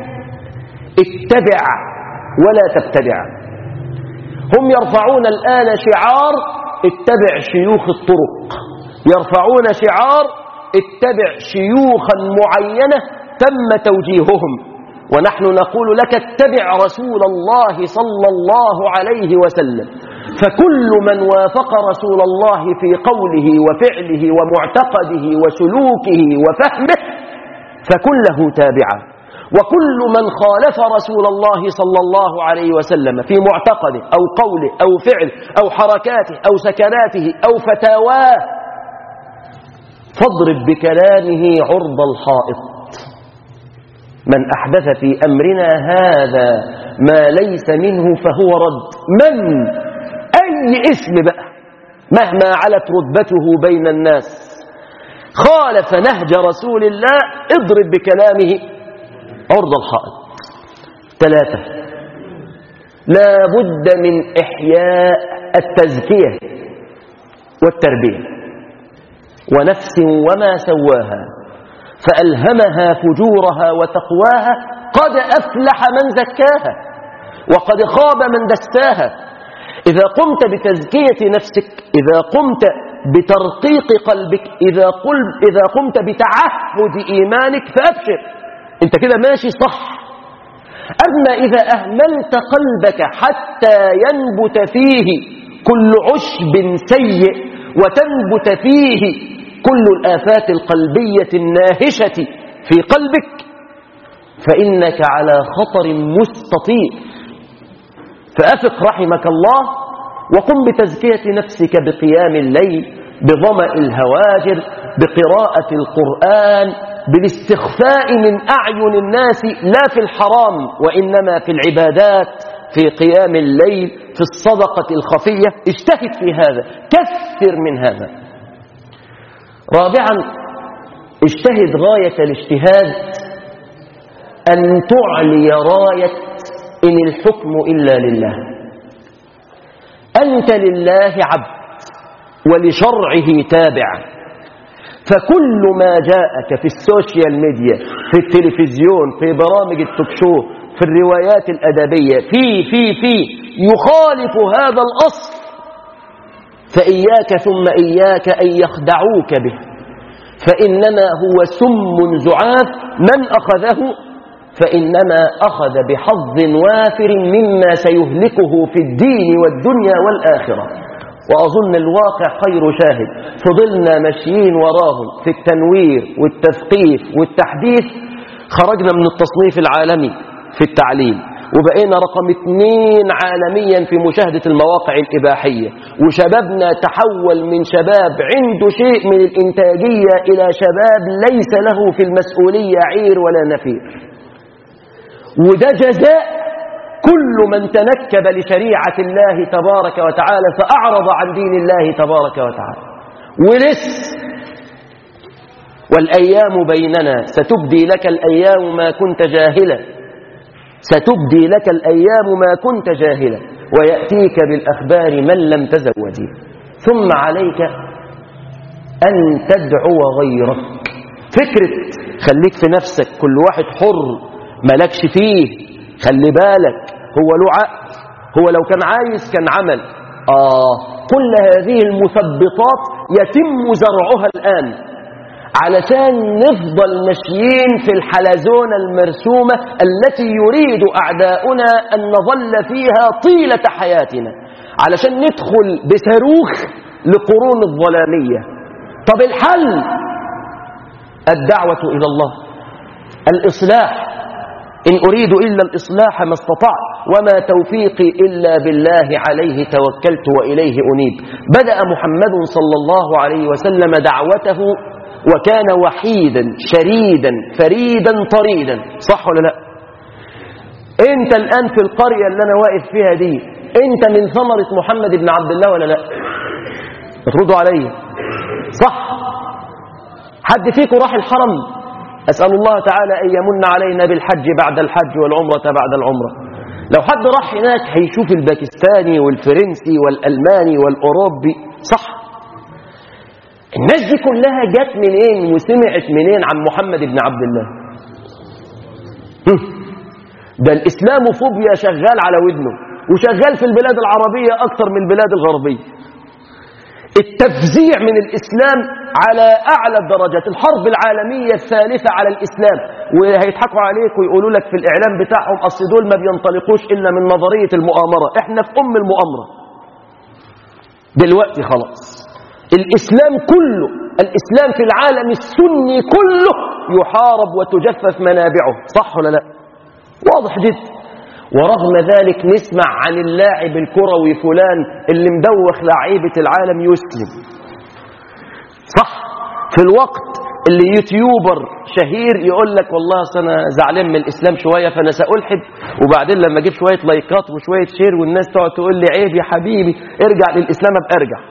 اتبع ولا تبتدع. هم يرفعون الآن شعار اتبع شيوخ الطرق، يرفعون شعار اتبع شيوخا معينة تم توجيههم، ونحن نقول لك اتبع رسول الله صلى الله عليه وسلم. فكل من وافق رسول الله في قوله وفعله ومعتقده وسلوكه وفهمه فكله تابعا، وكل من خالف رسول الله صلى الله عليه وسلم في معتقده أو قوله أو فعله أو حركاته أو سكناته أو فتاواه فاضرب بكلامه عرض الحائط. من أحدث في أمرنا هذا ما ليس منه فهو رد. من؟ أي اسم بقى مهما علت رتبته بين الناس خالف نهج رسول الله اضرب بكلامه عرض الحائط. 3 لا بد من إحياء التزكية والتربية. ونفس وما سواها فألهمها فجورها وتقواها قد أفلح من زكاها وقد خاب من دساها. إذا قمت بتزكية نفسك، إذا قمت بترقيق قلبك، إذا قمت بتعهد إيمانك فأبشر، أنت كده ماشي صح. أما إذا أهملت قلبك حتى ينبت فيه كل عشب سيء وتنبت فيه كل الآفات القلبية الناهشة في قلبك، فإنك على خطر مستطير. فأفق رحمك الله، وقم بتزكية نفسك بقيام الليل، بظمأ الهواجر، بقراءة القرآن، بالاستخفاء من أعين الناس لا في الحرام وإنما في العبادات، في قيام الليل، في الصدقة الخفية. اجتهد في هذا، كثر من هذا. رابعا، اجتهد غاية الاجتهاد أن تعلي راية إن الحكم إلا لله. أنت لله عبد ولشرعه تابع، فكل ما جاءك في السوشيال ميديا، في التلفزيون، في برامج التوكشو، في الروايات الأدبية، في يخالف هذا الأصل، فإياك ثم إياك أن يخدعوك به، فإنما هو سم زعاف، من أخذه فإنما أخذ بحظ وافر مما سيهلكه في الدين والدنيا والآخرة. وأظن الواقع خير شاهد، فضلنا ماشيين وراهم في التنوير والتثقيف والتحديث، خرجنا من التصنيف العالمي في التعليم وبقينا رقم 2 عالميا في مشاهدة المواقع الإباحية، وشبابنا تحول من شباب عنده شيء من الإنتاجية إلى شباب ليس له في المسؤولية عير ولا نفير. وده جزاء كل من تنكب لشريعة الله تبارك وتعالى فأعرض عن دين الله تبارك وتعالى. ولسه والأيام بيننا، ستبدي لك الأيام ما كنت جاهلا، ستبدي لك الأيام ما كنت جاهلا، ويأتيك بالأخبار من لم تزودي. ثم عليك أن تدعو غيرك. فكرة خليك في نفسك، كل واحد حر ملكش فيه، خلي بالك، هو له عقل، هو لو كان عايز كان عمل. كل هذه المثبطات يتم زرعها الآن علشان نفضل ماشيين في الحلزونة المرسومة التي يريد أعداؤنا أن نظل فيها طيلة حياتنا، علشان ندخل بصاروخ لقرون الظلامية. طب الحل؟ الدعوة إلى الله، الإصلاح. إن أريد إلا الإصلاح ما استطعت، وما توفيقي إلا بالله، عليه توكلت وإليه أنيب. بدأ محمد صلى الله عليه وسلم دعوته وكان وحيدا شريدا فريدا طريدا، صح ولا لا؟ أنت الآن في القرية اللي أنا واقف فيها دي، أنت من ثمرة محمد بن عبد الله ولا لا؟ تردوا علي، صح؟ حد فيكم راح الحرم؟ أسأل الله تعالى أن يمن علينا بالحج بعد الحج والعمرة بعد العمرة. لو حد راح هناك هيشوف الباكستاني والفرنسي والألماني والأوروبي، صح؟ الناس دي كلها جت منين وسمعت منين عن محمد بن عبد الله؟ ده الإسلام فوبيا شغال على ودنه، وشغال في البلاد العربية أكثر من البلاد الغربية. التفزيع من الإسلام على أعلى الدرجات، الحرب العالمية الثالثة على الإسلام، وهيضحكوا عليك ويقولوا لك في الإعلام بتاعهم أصل دول ما بينطلقوش إلا من نظرية المؤامرة. إحنا في المؤامرة دلوقتي خلاص. الإسلام كله، الإسلام في العالم السني كله يحارب وتجفف منابعه، صح ولا لا؟ واضح جدا. ورغم ذلك نسمع عن اللاعب الكروي فلان اللي مدوخ لعيبة العالم يسلم، صح؟ في الوقت اللي يوتيوبر شهير يقول لك والله أنا زعلان من الإسلام شوية فأنا سألحد، وبعدين لما أجيب شوية لايكات وشوية شير والناس تقعد تقول لي عيب يا حبيبي ارجع للإسلام، أبقى ارجع.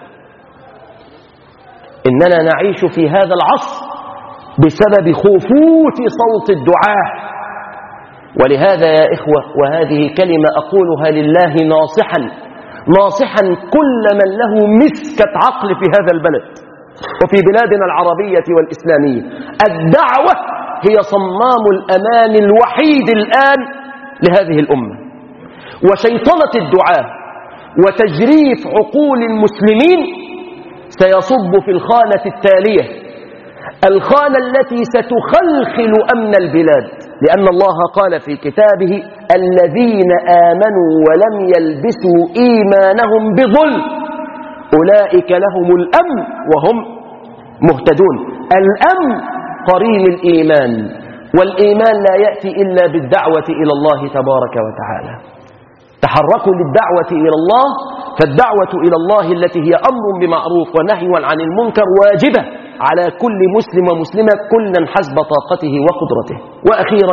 إننا نعيش في هذا العصر بسبب خفوت صوت الدعاء. ولهذا يا إخوة، وهذه كلمة أقولها لله ناصحا كل من له مسكة عقل في هذا البلد وفي بلادنا العربية والإسلامية، الدعوة هي صمام الأمان الوحيد الآن لهذه الأمة. وشيطنة الدعاء وتجريف عقول المسلمين سيصب في الخانة التالية، الخانة التي ستخلخل أمن البلاد، لأن الله قال في كتابه الذين آمنوا ولم يلبسوا إيمانهم بظلم أولئك لهم الأمن وهم مهتدون. الأمن قرين الإيمان، والإيمان لا يأتي إلا بالدعوة إلى الله تبارك وتعالى. تحركوا للدعوة إلى الله، فالدعوة إلى الله التي هي أمر بمعروف ونهي عن المنكر واجبة على كل مسلم ومسلمة كلا حسب طاقته وقدرته. وأخيرا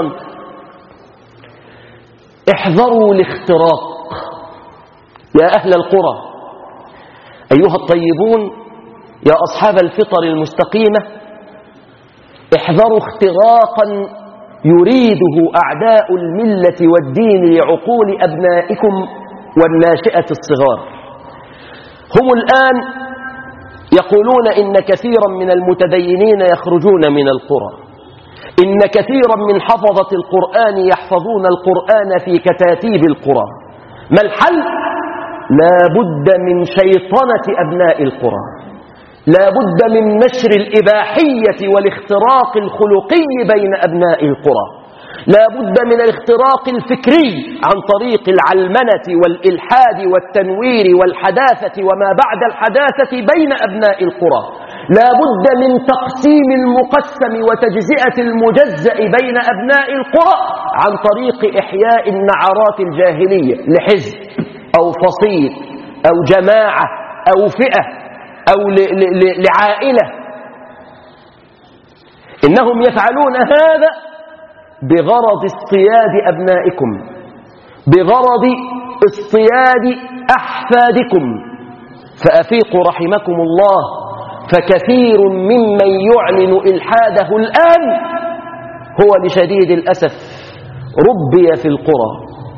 احذروا الاختراق يا أهل القرى، أيها الطيبون، يا أصحاب الفطر المستقيمة، احذروا اختراقا يريده أعداء الملة والدين لعقول أبنائكم والناشئة الصغار. هم الآن يقولون إن كثيرا من المتدينين يخرجون من القرى، إن كثيرا من حفظة القرآن يحفظون القرآن في كتاتيب القرى. ما الحل؟ لا بد من شيطنة أبناء القرى، لا بد من نشر الإباحية والاختراق الخلقي بين أبناء القرى، لا بد من الاختراق الفكري عن طريق العلمنة والإلحاد والتنوير والحداثة وما بعد الحداثة بين أبناء القرى، لا بد من تقسيم المقسم وتجزئة المجزأ بين أبناء القرى عن طريق إحياء النعرات الجاهلية لحزب أو فصيل أو جماعة أو فئة أو لعائلة. إنهم يفعلون هذا بغرض اصطياد أبنائكم، بغرض اصطياد أحفادكم. فأفيقوا رحمكم الله، فكثير ممن يعلن إلحاده الآن هو لشديد الأسف ربي في القرى.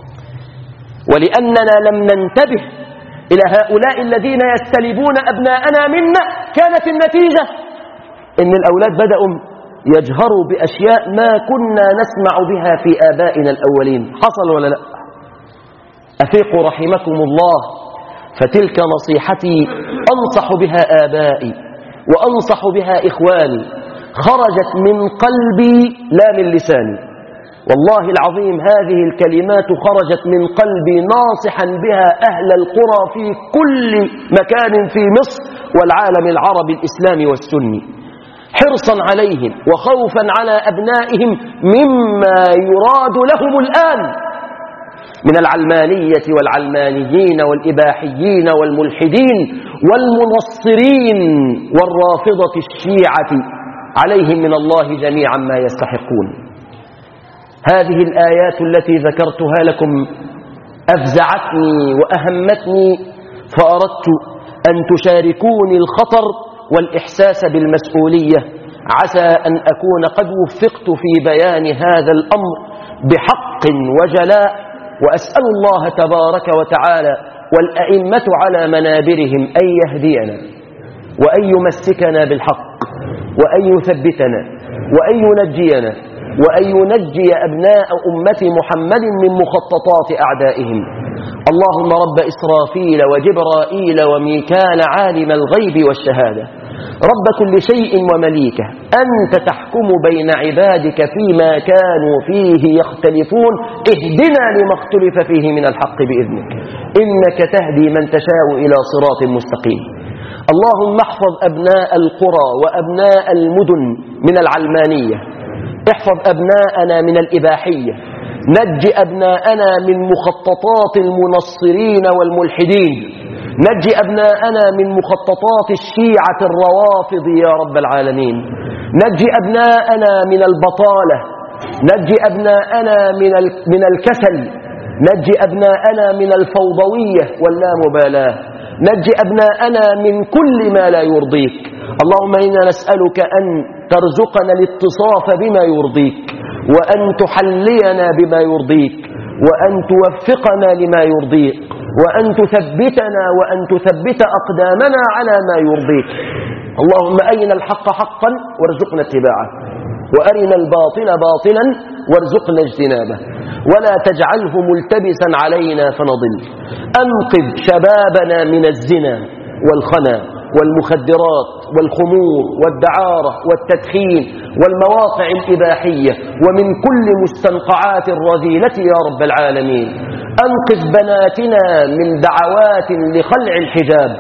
ولأننا لم ننتبه إلى هؤلاء الذين يستلبون أبناءنا منا، كانت النتيجة إن الأولاد بدأوا يجهروا بأشياء ما كنا نسمع بها في آبائنا الأولين. حصل ولا لا؟ أفيقوا رحمكم الله، فتلك نصيحتي أنصح بها آبائي وأنصح بها إخواني، خرجت من قلبي لا من لساني. والله العظيم هذه الكلمات خرجت من قلبي ناصحا بها أهل القرى في كل مكان في مصر والعالم العربي الإسلامي والسني، حرصا عليهم وخوفا على أبنائهم مما يراد لهم الآن من العلمانية والعلمانيين والإباحيين والملحدين والمنصرين والرافضة الشيعة، عليهم من الله جميعا ما يستحقون. هذه الآيات التي ذكرتها لكم أفزعتني وأهمتني، فأردت أن تشاركوني الخطر والإحساس بالمسؤولية، عسى أن أكون قد وفقت في بيان هذا الأمر بحق وجلاء. وأسأل الله تبارك وتعالى والأئمة على منابرهم أن يهدينا وأن يمسكنا بالحق وأن يثبتنا وأن ينجينا وأن ينجي أبناء أمة محمد من مخططات أعدائهم. اللهم رب إسرافيل وجبرائيل وميكال عالم الغيب والشهادة، رب كل شيء ومليكه، أنت تحكم بين عبادك فيما كانوا فيه يختلفون، اهدنا لما اختلف فيه من الحق بإذنك، إنك تهدي من تشاء إلى صراط مستقيم. اللهم احفظ أبناء القرى وأبناء المدن من العلمانية، احفظ أبناءنا من الإباحية، نج أبناءنا من مخططات المنصرين والملحدين، نج أبناءنا من مخططات الشيعة الروافض يا رب العالمين، نج أبناءنا من البطالة، نج أبناءنا من الكسل، نج أبناءنا من الفوضوية واللامبالاة، نج أبناءنا من كل ما لا يرضيك. اللهم إنا نسألك أن ترزقنا الاتصاف بما يرضيك، وأن تحلينا بما يرضيك، وأن توفقنا لما يرضيك، وأن تثبتنا وأن تثبت أقدامنا على ما يرضيك. اللهم أرنا الحق حقا وارزقنا اتباعه، وأرنا الباطل باطلا وارزقنا اجتنابه، ولا تجعله ملتبسا علينا فنضل. أنقذ شبابنا من الزنا والخنا والمخدرات والخمور والدعارة والتدخين والمواقع الإباحية ومن كل مستنقعات الرذيلة يا رب العالمين. أنقذ بناتنا من دعوات لخلع الحجاب،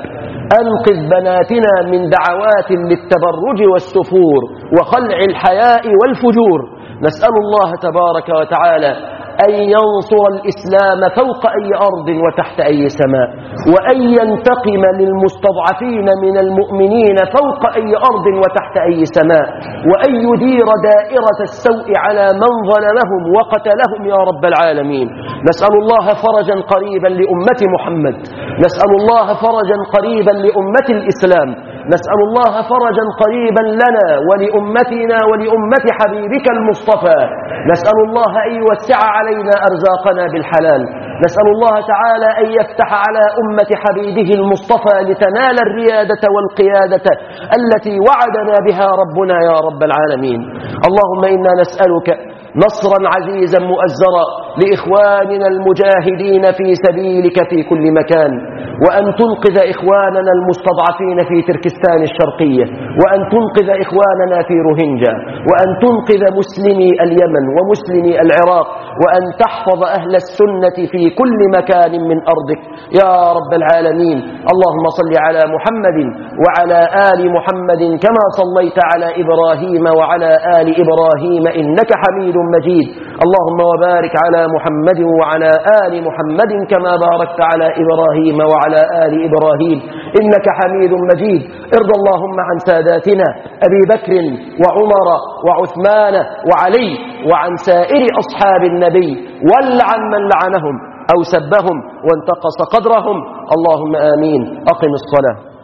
أنقذ بناتنا من دعوات للتبرج والسفور وخلع الحياء والفجور. نسأل الله تبارك وتعالى أن ينصر الإسلام فوق أي أرض وتحت أي سماء، وأن ينتقم للمستضعفين من المؤمنين فوق أي أرض وتحت أي سماء، وأن يدير دائرة السوء على من ظلمهم وقتلهم يا رب العالمين. نسأل الله فرجا قريبا لأمة محمد، نسأل الله فرجا قريبا لأمة الإسلام، نسأل الله فرجا قريبا لنا ولأمتنا ولأمة حبيبك المصطفى. نسأل الله أن يوسع علينا أرزاقنا بالحلال، نسأل الله تعالى أن يفتح على أمة حبيبه المصطفى لتنال الريادة والقيادة التي وعدنا بها ربنا يا رب العالمين. اللهم إنا نسألك نصرا عزيزا مؤزرا لإخواننا المجاهدين في سبيلك في كل مكان، وأن تنقذ إخواننا المستضعفين في تركستان الشرقية، وأن تنقذ إخواننا في روهينجا، وأن تنقذ مسلمي اليمن ومسلمي العراق، وأن تحفظ أهل السنة في كل مكان من أرضك يا رب العالمين. اللهم صل على محمد وعلى آل محمد كما صليت على إبراهيم وعلى آل إبراهيم إنك حميد مجيد. اللهم وبارك على محمد وعلى آل محمد كما باركت على إبراهيم وعلى آل إبراهيم إنك حميد مجيد. ارض اللهم عن ساداتنا أبي بكر وعمر وعثمان وعلي وعن سائر أصحاب النبي، ولعن من لعنهم أو سبهم وانتقص قدرهم. اللهم آمين. أقم الصلاة.